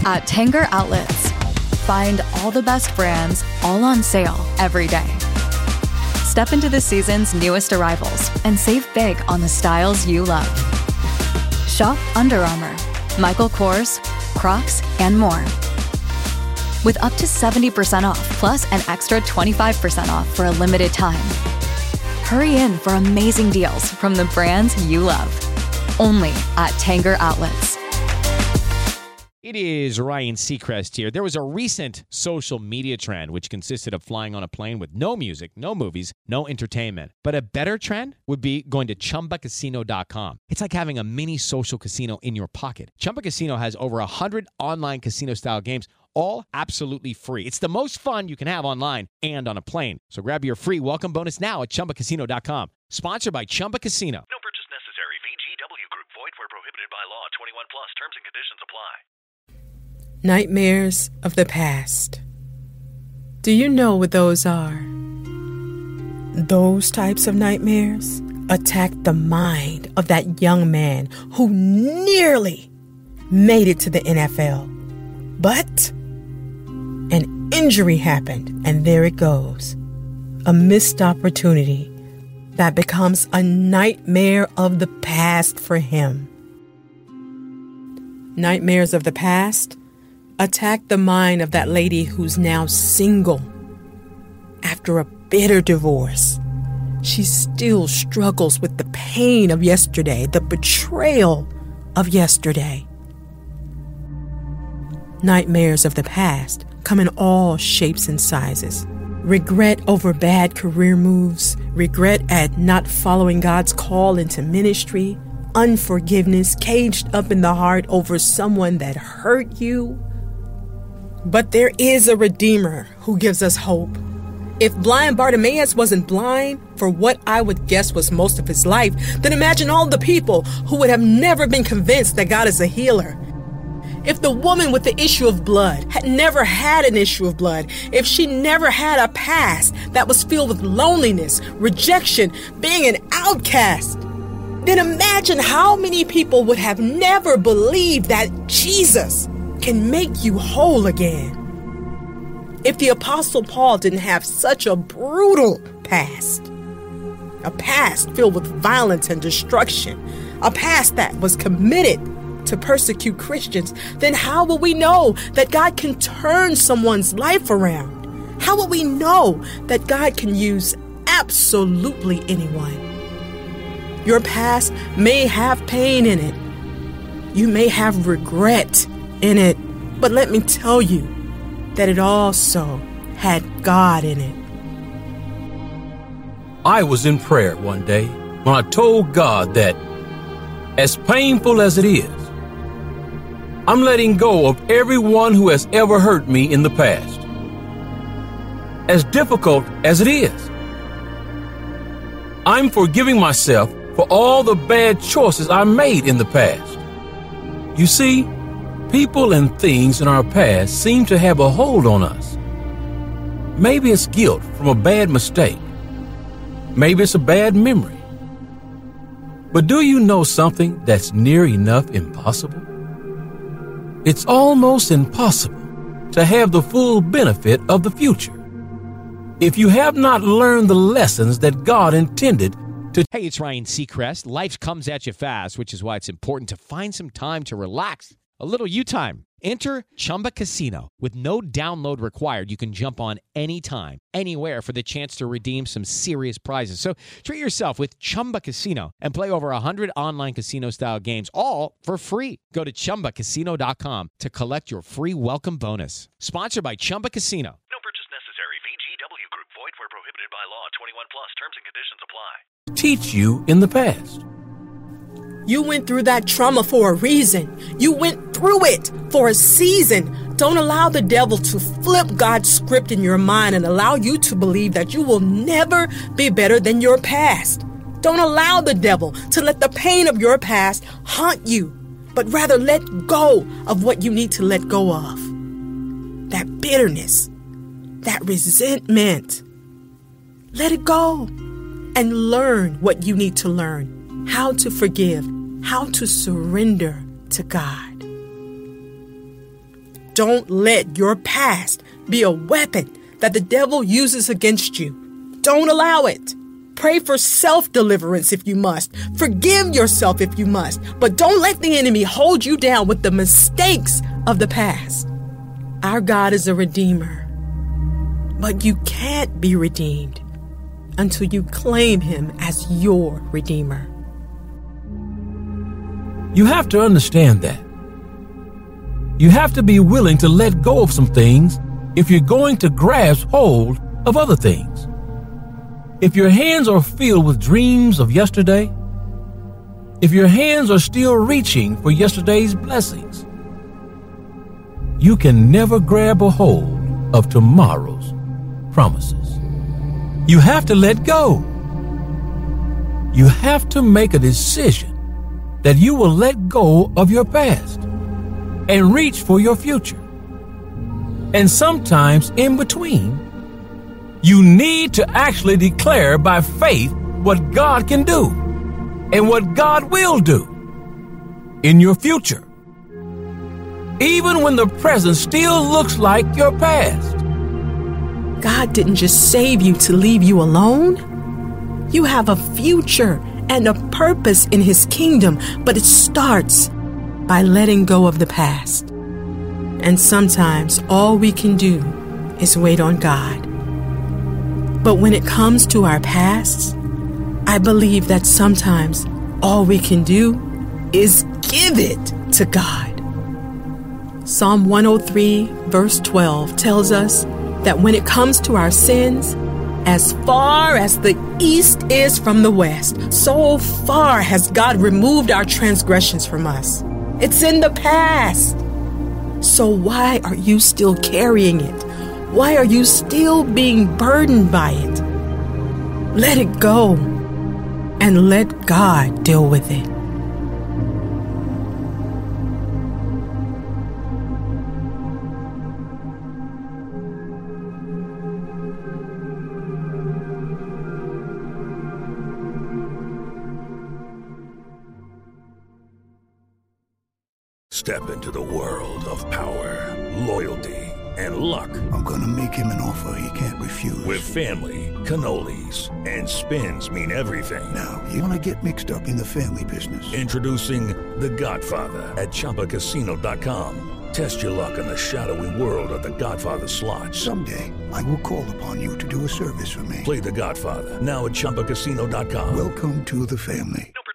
at Tanger Outlets. Find all the best brands, all on sale every day. Step into the season's newest arrivals and save big on the styles you love. Shop Under Armour, Michael Kors, Crocs, and more. With up to 70% off, plus an extra 25% off for a limited time. Hurry in for amazing deals from the brands you love. Only at Tanger Outlets. It is Ryan Seacrest here. There was a recent social media trend which consisted of flying on a plane with no music, no movies, no entertainment. But a better trend would be going to ChumbaCasino.com. It's like having a mini social casino in your pocket. Chumba Casino has over 100 online casino-style games, all absolutely free. It's the most fun you can have online and on a plane. So grab your free welcome bonus now at ChumbaCasino.com. Sponsored by Chumba Casino. No purchase necessary. VGW Group. Void where prohibited by law. 21 plus. Terms and conditions apply. Nightmares of the past. Do you know what those are? Those types of nightmares attack the mind of that young man who nearly made it to the NFL. But an injury happened, and there it goes. A missed opportunity that becomes a nightmare of the past for him. Nightmares of the past attack the mind of that lady who's now single. After a bitter divorce, she still struggles with the pain of yesterday, the betrayal of yesterday. Nightmares of the past come in all shapes and sizes. Regret over bad career moves, regret at not following God's call into ministry, unforgiveness caged up in the heart over someone that hurt you. But there is a Redeemer who gives us hope. If blind Bartimaeus wasn't blind for what I would guess was most of his life, then imagine all the people who would have never been convinced that God is a healer. If the woman with the issue of blood had never had an issue of blood, if she never had a past that was filled with loneliness, rejection, being an outcast, then imagine how many people would have never believed that Jesus can make you whole again. If the Apostle Paul didn't have such a brutal past, a past filled with violence and destruction, a past that was committed to persecute Christians, then how will we know that God can turn someone's life around? How will we know that God can use absolutely anyone? Your past may have pain in it. You may have regret in it, but let me tell you that it also had God in it. I was in prayer one day when I told God that, as painful as it is, I'm letting go of everyone who has ever hurt me in the past. As difficult as it is, I'm forgiving myself for all the bad choices I made in the past. You see, people and things in our past seem to have a hold on us. Maybe it's guilt from a bad mistake. Maybe it's a bad memory. But do you know something that's near enough impossible? It's almost impossible to have the full benefit of the future if you have not learned the lessons that God intended to. Hey, it's Ryan Seacrest. Life comes at you fast, which is why it's important to find some time to relax. A little you time. Enter Chumba Casino. With no download required, you can jump on anytime, anywhere for the chance to redeem some serious prizes. So treat yourself with Chumba Casino and play over 100 online casino-style games, all for free. Go to ChumbaCasino.com to collect your free welcome bonus. Sponsored by Chumba Casino. No purchase necessary. VGW Group. Void where prohibited by law. 21 plus. Terms and conditions apply. Teach you in the past. You went through that trauma for a reason. You went through it for a season. Don't allow the devil to flip God's script in your mind and allow you to believe that you will never be better than your past. Don't allow the devil to let the pain of your past haunt you, but rather let go of what you need to let go of. That bitterness, that resentment. Let it go and learn what you need to learn. How to forgive, how to surrender to God. Don't let your past be a weapon that the devil uses against you. Don't allow it. Pray for self-deliverance if you must. Forgive yourself if you must. But don't let the enemy hold you down with the mistakes of the past. Our God is a redeemer. But you can't be redeemed until you claim him as your redeemer. You have to understand that. You have to be willing to let go of some things if you're going to grasp hold of other things. If your hands are filled with dreams of yesterday, if your hands are still reaching for yesterday's blessings, you can never grab a hold of tomorrow's promises. You have to let go. You have to make a decision that you will let go of your past and reach for your future. And sometimes in between, you need to actually declare by faith what God can do and what God will do in your future, even when the present still looks like your past. God didn't just save you to leave you alone. You have a future and a purpose in his kingdom, but it starts by letting go of the past. And sometimes all we can do is wait on God. But when it comes to our pasts, I believe that sometimes all we can do is give it to God. Psalm 103, verse 12 tells us that when it comes to our sins, as far as the east is from the west, so far has God removed our transgressions from us. It's in the past. So why are you still carrying it? Why are you still being burdened by it? Let it go and let God deal with it. Step into the world of power, loyalty, and luck. I'm gonna make him an offer he can't refuse. With family, cannolis, and spins mean everything. Now, you wanna get mixed up in the family business. Introducing The Godfather at ChumbaCasino.com. Test your luck in the shadowy world of The Godfather slot. Someday, I will call upon you to do a service for me. Play The Godfather now at ChumbaCasino.com. Welcome to the family. No